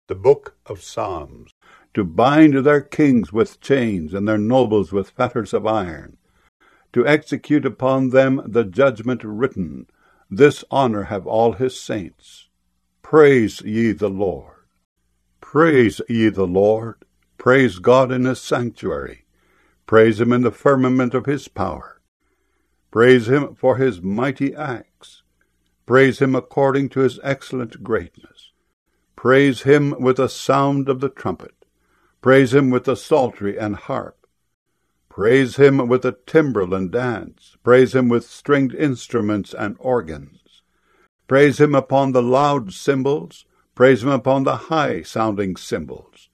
The Book of Psalms. To bind their kings with chains, and their nobles with fetters of iron, to execute upon them the judgment written. This honor have all his saints. Praise ye the Lord. Praise ye the Lord. Praise God in his sanctuary. Praise him in the firmament of his power. Praise him for his mighty acts. Praise him according to his excellent greatness. Praise him with the sound of the trumpet. Praise him with the psaltery and harp. Praise him with the timbrel and dance. Praise him with stringed instruments and organs. Praise him upon the loud cymbals. Praise him upon the high-sounding cymbals.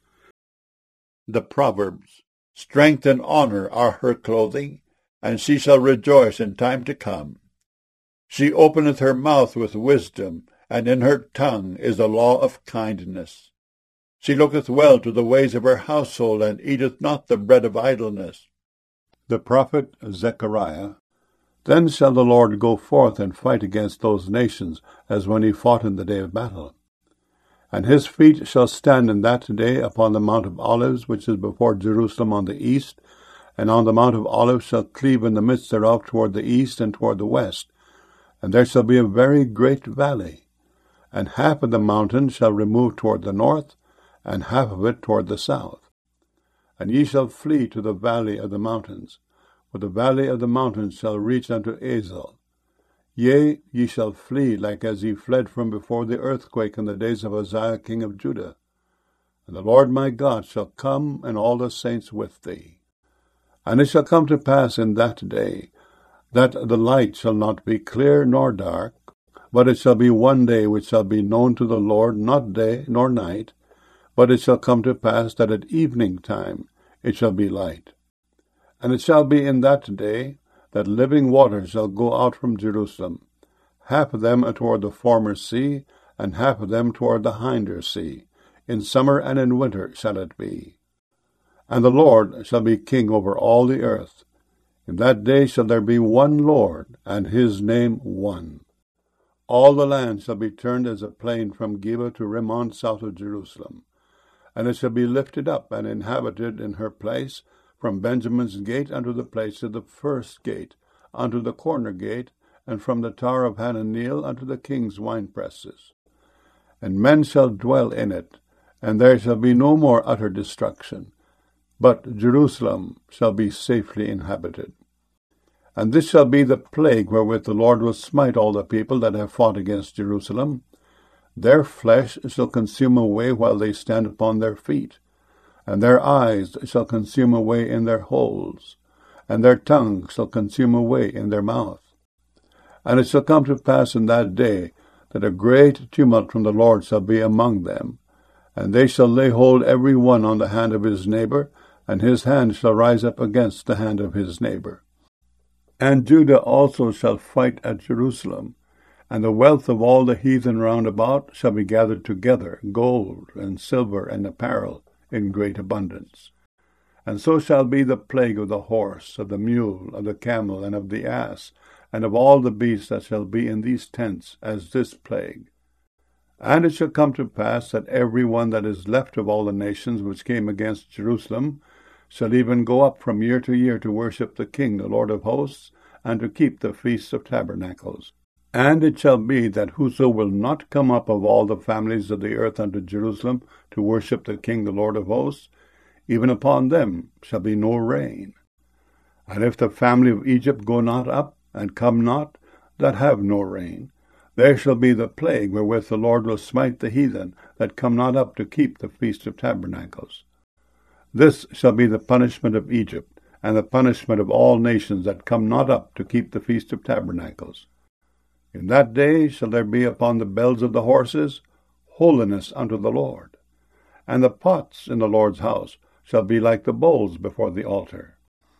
The Proverbs. Strength and honor are her clothing, and she shall rejoice in time to come. She openeth her mouth with wisdom, and in her tongue is the law of kindness. She looketh well to the ways of her household, and eateth not the bread of idleness. The prophet Zechariah. Then shall the Lord go forth and fight against those nations, as when he fought in the day of battle. And his feet shall stand in that day upon the Mount of Olives, which is before Jerusalem on the east, and on the Mount of Olives shall cleave in the midst thereof toward the east and toward the west. And there shall be a very great valley, and half of the mountain shall remove toward the north, and half of it toward the south. And ye shall flee to the valley of the mountains, for the valley of the mountains shall reach unto Azel. Yea, ye shall flee like as ye fled from before the earthquake in the days of Uzziah king of Judah. And the Lord my God shall come, and all the saints with thee. And it shall come to pass in that day, that the light shall not be clear nor dark, but it shall be one day which shall be known to the Lord, not day nor night. But it shall come to pass that at evening time it shall be light. And it shall be in that day that living waters shall go out from Jerusalem, half of them toward the former sea, and half of them toward the hinder sea. In summer and in winter shall it be. And the Lord shall be king over all the earth. In that day shall there be one Lord, and his name one. All the land shall be turned as a plain from Geba to Rimmon south of Jerusalem. And it shall be lifted up and inhabited in her place, from Benjamin's gate unto the place of the first gate, unto the corner gate, and from the tower of Hananeel unto the king's winepresses. And men shall dwell in it, and there shall be no more utter destruction, but Jerusalem shall be safely inhabited. And this shall be the plague wherewith the Lord will smite all the people that have fought against Jerusalem. Their flesh shall consume away while they stand upon their feet, and their eyes shall consume away in their holes, and their tongue shall consume away in their mouth. And it shall come to pass in that day that a great tumult from the Lord shall be among them, and they shall lay hold every one on the hand of his neighbor, and his hand shall rise up against the hand of his neighbor. And Judah also shall fight at Jerusalem, and the wealth of all the heathen round about shall be gathered together, gold and silver and apparel in great abundance. And so shall be the plague of the horse, of the mule, of the camel, and of the ass, and of all the beasts that shall be in these tents, as this plague. And it shall come to pass that every one that is left of all the nations which came against Jerusalem shall even go up from year to year to worship the King, the Lord of hosts, and to keep the feasts of tabernacles. And it shall be that whoso will not come up of all the families of the earth unto Jerusalem to worship the King, the Lord of hosts, even upon them shall be no rain. And if the family of Egypt go not up, and come not, that have no rain, there shall be the plague wherewith the Lord will smite the heathen that come not up to keep the feast of tabernacles. This shall be the punishment of Egypt, and the punishment of all nations that come not up to keep the feast of tabernacles. In that day shall there be upon the bells of the horses holiness unto the Lord. And the pots in the Lord's house shall be like the bowls before the altar.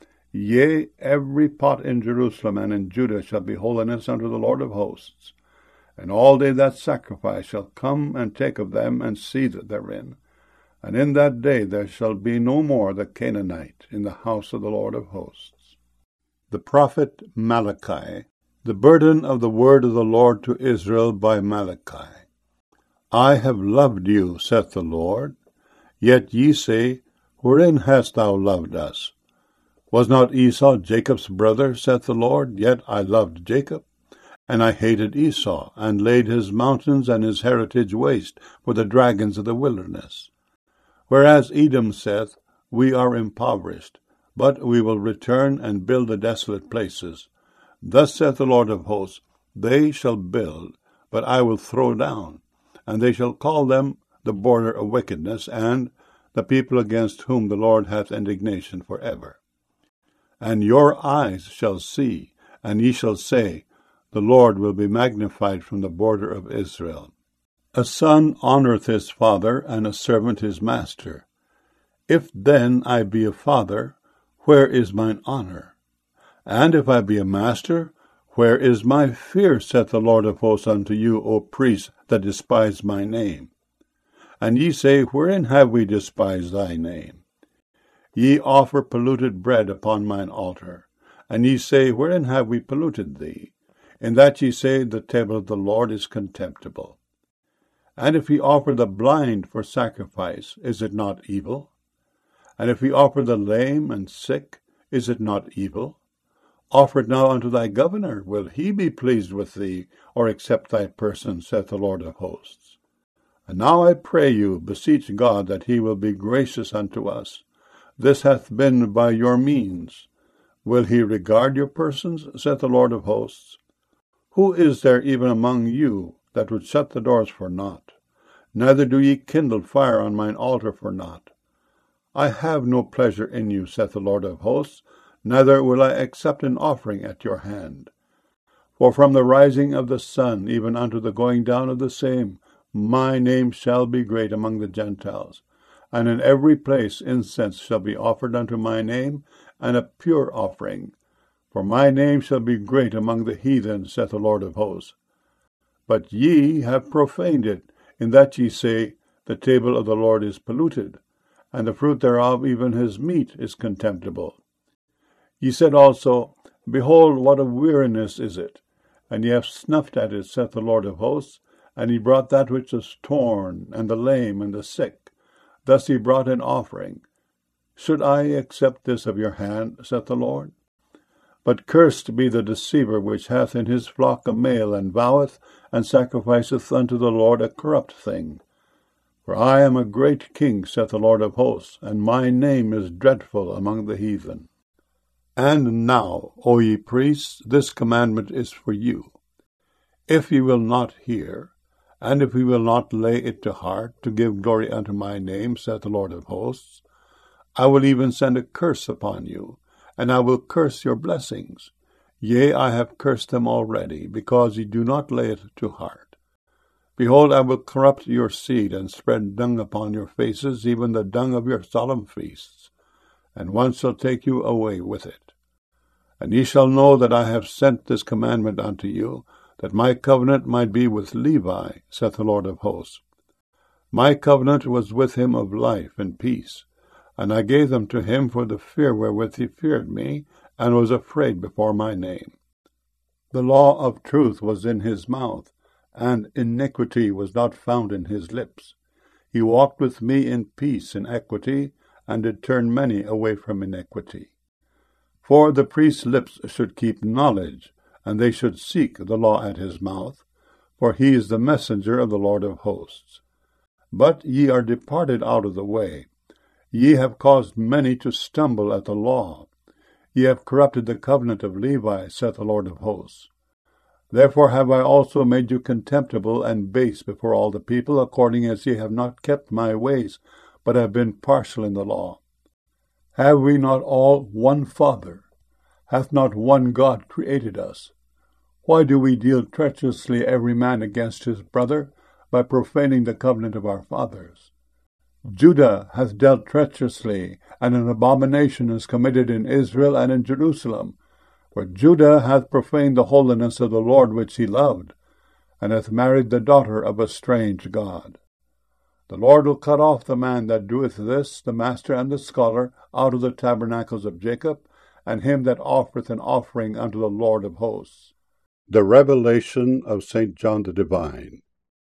Yea, every pot in Jerusalem and in Judah shall be holiness unto the Lord of hosts. And all they that sacrifice shall come and take of them and seethe therein. And in that day there shall be no more the Canaanite in the house of the Lord of hosts. The prophet Malachi. The burden of the word of the Lord to Israel by Malachi. I have loved you, saith the Lord. Yet ye say, Wherein hast thou loved us? Was not Esau Jacob's brother, saith the Lord? Yet I loved Jacob, and I hated Esau, and laid his mountains and his heritage waste for the dragons of the wilderness. Whereas Edom saith, We are impoverished, but we will return and build the desolate places. Thus saith the Lord of hosts, They shall build, but I will throw down, and they shall call them the border of wickedness, and the people against whom the Lord hath indignation for ever. And your eyes shall see, and ye shall say, The Lord will be magnified from the border of Israel. A son honoureth his father, and a servant his master. If then I be a father, where is mine honour? And if I be a master, where is my fear, saith the Lord of hosts unto you, O priests that despise my name? And ye say, Wherein have we despised thy name? Ye offer polluted bread upon mine altar. And ye say, Wherein have we polluted thee? In that ye say, The table of the Lord is contemptible. And if ye offer the blind for sacrifice, is it not evil? And if ye offer the lame and sick, is it not evil? Offer it now unto thy governor. Will he be pleased with thee, or accept thy person, saith the Lord of hosts? And now I pray you, beseech God that he will be gracious unto us. This hath been by your means. Will he regard your persons, saith the Lord of hosts? Who is there even among you that would shut the doors for naught? Neither do ye kindle fire on mine altar for naught. I have no pleasure in you, saith the Lord of hosts, neither will I accept an offering at your hand. For from the rising of the sun even unto the going down of the same, my name shall be great among the Gentiles. And in every place incense shall be offered unto my name, and a pure offering. For my name shall be great among the heathen, saith the Lord of hosts. But ye have profaned it, in that ye say, The table of the Lord is polluted, and the fruit thereof, even his meat, is contemptible. Ye said also, Behold, what a weariness is it! And ye have snuffed at it, saith the Lord of hosts, and he brought that which was torn, and the lame, and the sick. Thus he brought an offering. Should I accept this of your hand, saith the Lord? But cursed be the deceiver which hath in his flock a male, and voweth, and sacrificeth unto the Lord a corrupt thing. For I am a great king, saith the Lord of hosts, and my name is dreadful among the heathen. And now, O ye priests, this commandment is for you. If ye will not hear, and if ye will not lay it to heart, to give glory unto my name, saith the Lord of hosts, I will even send a curse upon you, and I will curse your blessings. Yea, I have cursed them already, because ye do not lay it to heart. Behold, I will corrupt your seed, and spread dung upon your faces, even the dung of your solemn feasts, and one shall take you away with it. And ye shall know that I have sent this commandment unto you, that my covenant might be with Levi, saith the Lord of hosts. My covenant was with him of life and peace, and I gave them to him for the fear wherewith he feared me, and was afraid before my name. The law of truth was in his mouth, and iniquity was not found in his lips. He walked with me in peace and equity, and did turn many away from iniquity. For the priest's lips should keep knowledge, and they should seek the law at his mouth, for he is the messenger of the Lord of hosts. But ye are departed out of the way. Ye have caused many to stumble at the law. Ye have corrupted the covenant of Levi, saith the Lord of hosts. Therefore have I also made you contemptible and base before all the people, according as ye have not kept my ways, but have been partial in the law. Have we not all one Father? Hath not one God created us? Why do we deal treacherously every man against his brother, by profaning the covenant of our fathers? Judah hath dealt treacherously, and an abomination is committed in Israel and in Jerusalem. For Judah hath profaned the holiness of the Lord which he loved, and hath married the daughter of a strange god. The Lord will cut off the man that doeth this, the master and the scholar, out of the tabernacles of Jacob, and him that offereth an offering unto the Lord of hosts. The Revelation of St. John the Divine.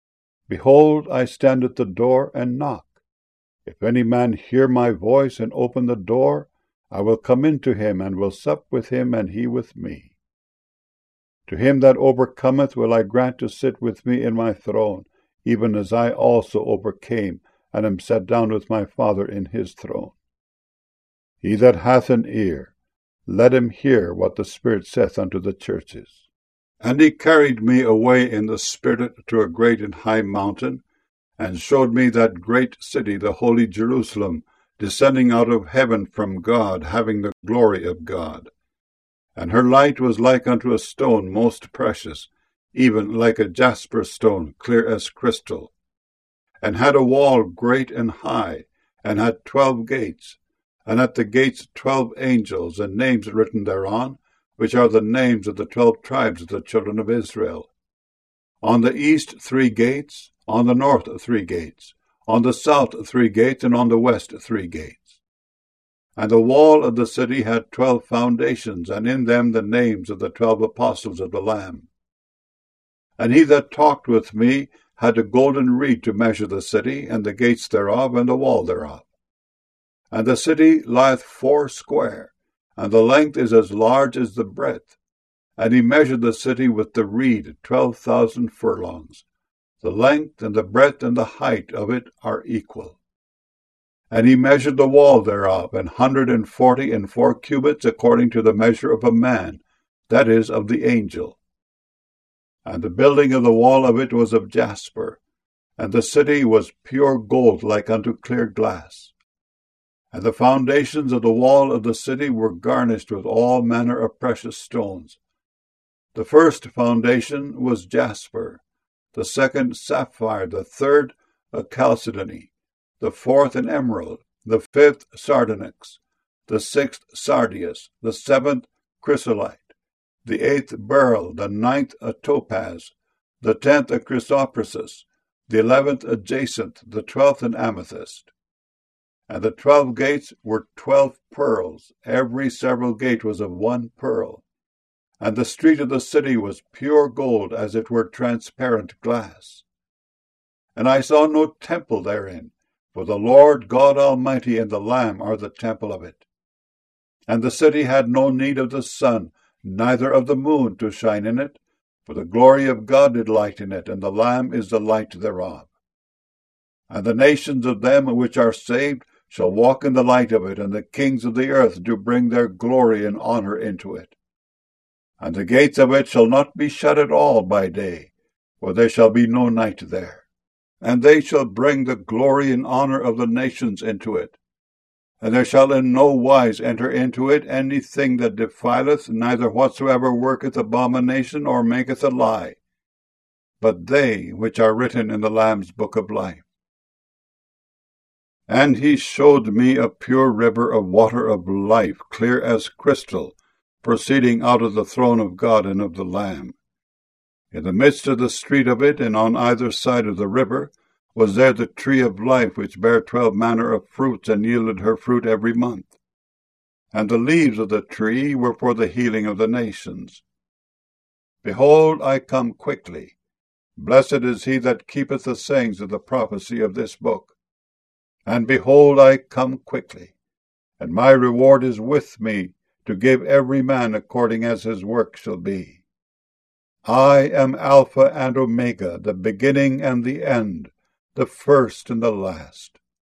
Behold, I stand at the door and knock. If any man hear my voice and open the door, I will come into him, and will sup with him, and he with me. To him that overcometh will I grant to sit with me in my throne, even as I also overcame, and am set down with my Father in his throne. He that hath an ear, let him hear what the Spirit saith unto the churches. And he carried me away in the Spirit to a great and high mountain, and showed me that great city, the holy Jerusalem, descending out of heaven from God, having the glory of God. And her light was like unto a stone most precious, even like a jasper stone, clear as crystal, and had a wall great and high, and had 12 gates, and at the gates 12 angels, and names written thereon, which are the names of the 12 tribes of the children of Israel. On the east 3 gates, on the north 3 gates, on the south 3 gates, and on the west 3 gates. And the wall of the city had 12 foundations, and in them the names of the 12 apostles of the Lamb. And he that talked with me had a golden reed to measure the city, and the gates thereof, and the wall thereof. And the city lieth 4 square, and the length is as large as the breadth. And he measured the city with the reed 12,000 furlongs. The length and the breadth and the height of it are equal. And he measured the wall thereof 144 cubits, according to the measure of a man, that is, of the angel. And the building of the wall of it was of jasper, and the city was pure gold like unto clear glass. And the foundations of the wall of the city were garnished with all manner of precious stones. The first foundation was jasper, the second sapphire, the third a chalcedony, the fourth an emerald, the fifth sardonyx, the sixth sardius, the seventh chrysolite, the eighth beryl, the ninth a topaz, the 10th a chrysoprasus, the 11th a jacinth, the 12th an amethyst. And the 12 gates were 12 pearls, every several gate was of 1 pearl. And the street of the city was pure gold, as it were transparent glass. And I saw no temple therein, for the Lord God Almighty and the Lamb are the temple of it. And the city had no need of the sun, neither of the moon to shine in it, for the glory of God did lighten it, and the Lamb is the light thereof. And the nations of them which are saved shall walk in the light of it, and the kings of the earth do bring their glory and honor into it. And the gates of it shall not be shut at all by day, for there shall be no night there. And they shall bring the glory and honor of the nations into it. And there shall in no wise enter into it anything that defileth, neither whatsoever worketh abomination or maketh a lie, but they which are written in the Lamb's book of life. And he showed me a pure river of water of life, clear as crystal, proceeding out of the throne of God and of the Lamb. In the midst of the street of it, and on either side of the river, was there the tree of life, which bare 12 manner of fruits, and yielded her fruit every month. And the leaves of the tree were for the healing of the nations. Behold, I come quickly. Blessed is he that keepeth the sayings of the prophecy of this book. And behold, I come quickly, and my reward is with me, to give every man according as his work shall be. I am Alpha and Omega, the beginning and the end, the first and the last.